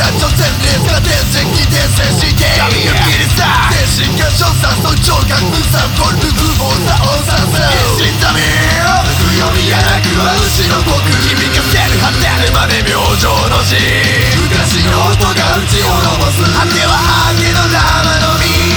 者女性列が天性に転生して神が切り裂精神が所作尊重が無産コルク暴さ大ささ死んだみ強みやなくは後ろ僕響かせる果てるまで明星の字昔の音が打ち滅ぼす果ては明けの生の実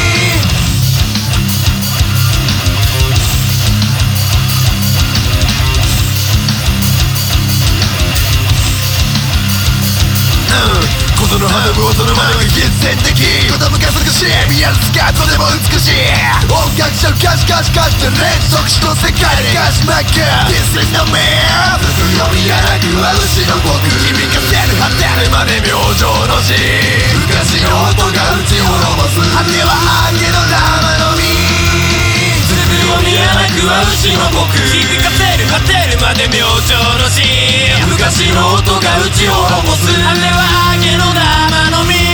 ことの花も音のまでは必然的子供が美しい見やすかとても美しい音楽者歌詞歌詞歌詞で連続詞の世界で歌詞まく This is no me 強みやなくは後ろ僕響かせる果てるまで明星の字昔の音が打ち滅ぼす果ては明けの生の実強みやなくは後ろ僕響かせる果てるまで明星の字昔の音が打ち滅ぼす果ては明けの生の実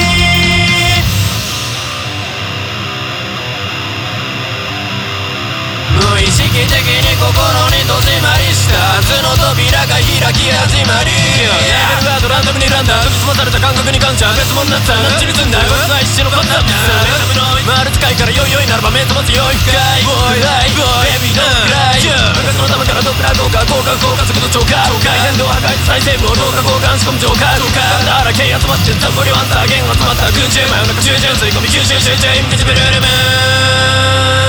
無意識的に心に閉じまりした明日の扉が開き始まりレベルガードランダムにランダー研ぎ澄まされた感覚に感謝別物になった何ちに積んだ噂は一種のコンタクト丸使いからよいよいならば目覚ま強い深いボーイライボーイベビーのくらい昔のためからドップラー効果効果速度超過回転度破壊再生部を動画交換仕込む浄化だらけ集まってたんぼりワンター弦が集まった群衆真夜中中旬吸い込み吸収集中インビジブルルムーン